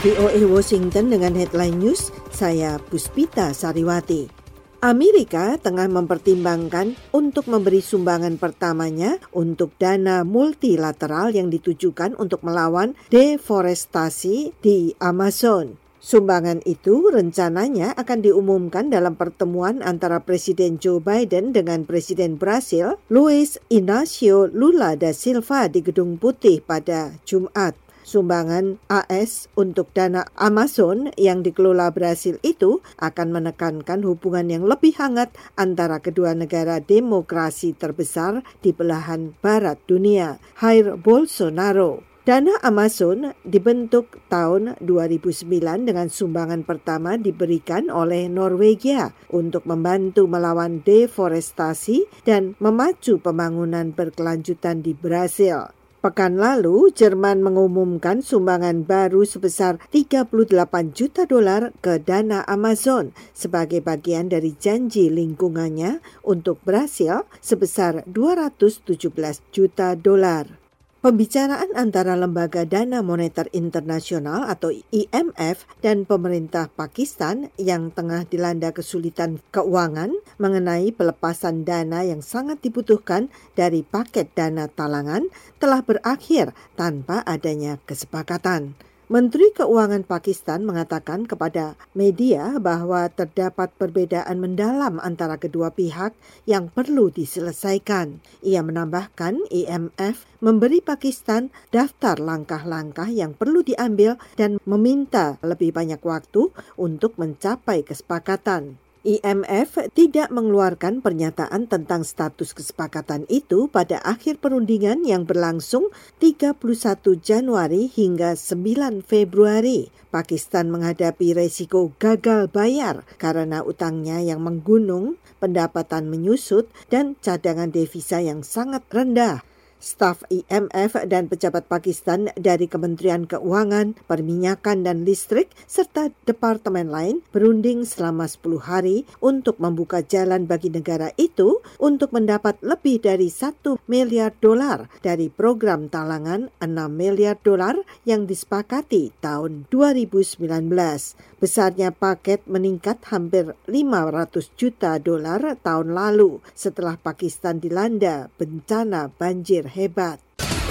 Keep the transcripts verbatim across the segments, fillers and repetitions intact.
V O A Washington dengan headline news, saya Puspita Sariwati. Amerika tengah mempertimbangkan untuk memberi sumbangan pertamanya untuk dana multilateral yang ditujukan untuk melawan deforestasi di Amazon. Sumbangan itu rencananya akan diumumkan dalam pertemuan antara Presiden Joe Biden dengan Presiden Brasil, Luiz Inácio Lula da Silva di Gedung Putih pada Jumat. Sumbangan A S untuk dana Amazon yang dikelola Brasil itu akan menekankan hubungan yang lebih hangat antara kedua negara demokrasi terbesar di belahan barat dunia, Jair Bolsonaro. Dana Amazon dibentuk tahun dua ribu sembilan dengan sumbangan pertama diberikan oleh Norwegia untuk membantu melawan deforestasi dan memacu pembangunan berkelanjutan di Brasil. Pekan lalu, Jerman mengumumkan sumbangan baru sebesar tiga puluh delapan juta dolar ke dana Amazon sebagai bagian dari janji lingkungannya untuk Brasil sebesar dua ratus tujuh belas juta dolar. Pembicaraan antara Lembaga Dana Moneter Internasional atau I M F dan pemerintah Pakistan yang tengah dilanda kesulitan keuangan mengenai pelepasan dana yang sangat dibutuhkan dari paket dana talangan telah berakhir tanpa adanya kesepakatan. Menteri Keuangan Pakistan mengatakan kepada media bahwa terdapat perbedaan mendalam antara kedua pihak yang perlu diselesaikan. Ia menambahkan I M F memberi Pakistan daftar langkah-langkah yang perlu diambil dan meminta lebih banyak waktu untuk mencapai kesepakatan. I M F tidak mengeluarkan pernyataan tentang status kesepakatan itu pada akhir perundingan yang berlangsung tiga puluh satu Januari hingga sembilan Februari. Pakistan menghadapi resiko gagal bayar karena utangnya yang menggunung, pendapatan menyusut, dan cadangan devisa yang sangat rendah. Staf I M F dan pejabat Pakistan dari Kementerian Keuangan, Perminyakan dan Listrik serta departemen lain berunding selama sepuluh hari untuk membuka jalan bagi negara itu untuk mendapat lebih dari satu miliar dolar dari program talangan enam miliar dolar yang disepakati tahun dua ribu sembilan belas. Besarnya paket meningkat hampir lima ratus juta dolar tahun lalu setelah Pakistan dilanda bencana banjir hebat.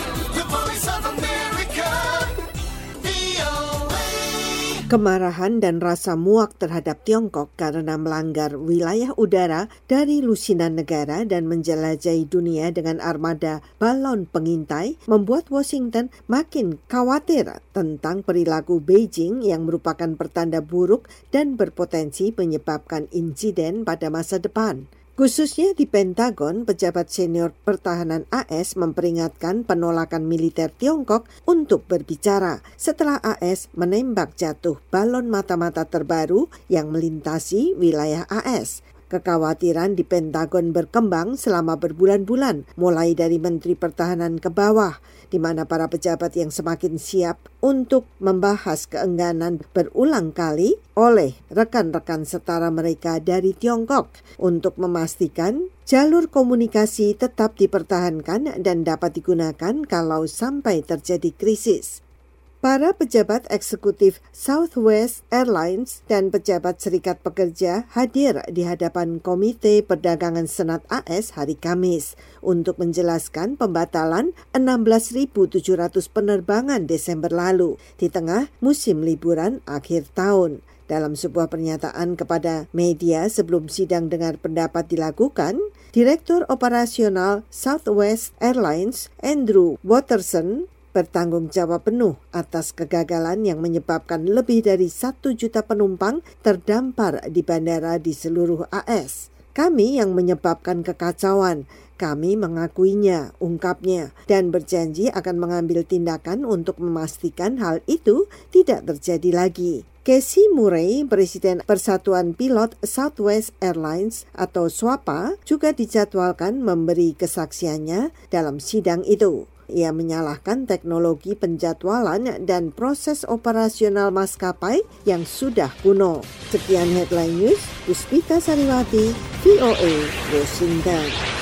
Kemarahan dan rasa muak terhadap Tiongkok karena melanggar wilayah udara dari lusinan negara dan menjelajahi dunia dengan armada balon pengintai membuat Washington makin khawatir tentang perilaku Beijing yang merupakan pertanda buruk dan berpotensi menyebabkan insiden pada masa depan. Khususnya di Pentagon, pejabat senior pertahanan A S memperingatkan penolakan militer Tiongkok untuk berbicara setelah A S menembak jatuh balon mata-mata terbaru yang melintasi wilayah A S. Kekhawatiran di Pentagon berkembang selama berbulan-bulan, mulai dari Menteri Pertahanan ke bawah, di mana para pejabat yang semakin siap untuk membahas keengganan berulang kali oleh rekan-rekan setara mereka dari Tiongkok untuk memastikan jalur komunikasi tetap dipertahankan dan dapat digunakan kalau sampai terjadi krisis. Para pejabat eksekutif Southwest Airlines dan pejabat Serikat Pekerja hadir di hadapan Komite Perdagangan Senat A S hari Kamis untuk menjelaskan pembatalan enam belas ribu tujuh ratus penerbangan Desember lalu di tengah musim liburan akhir tahun. Dalam sebuah pernyataan kepada media sebelum sidang dengar pendapat dilakukan, Direktur Operasional Southwest Airlines Andrew Watterson bertanggung jawab penuh atas kegagalan yang menyebabkan lebih dari satu juta penumpang terdampar di bandara di seluruh A S. Kami yang menyebabkan kekacauan, kami mengakuinya, ungkapnya, dan berjanji akan mengambil tindakan untuk memastikan hal itu tidak terjadi lagi. Casey Murray, Presiden Persatuan Pilot Southwest Airlines atau SWAPA, juga dijadwalkan memberi kesaksiannya dalam sidang itu. Ia menyalahkan teknologi penjadwalan dan proses operasional maskapai yang sudah kuno. Sekian headline news, Puspita Sariwati, V O A, Washington.